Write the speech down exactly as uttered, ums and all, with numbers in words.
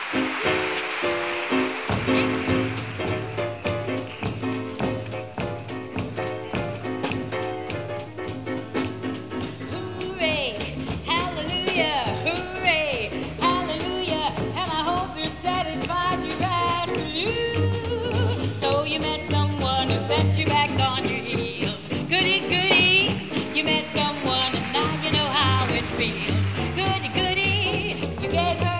Hooray, hallelujah, hooray, hallelujah, and I hope you're satisfied, you rascal you. So you met someone who set you back on your heels. Goody, goody, you met someone and now you know how it feels. Goody, goody, you gave her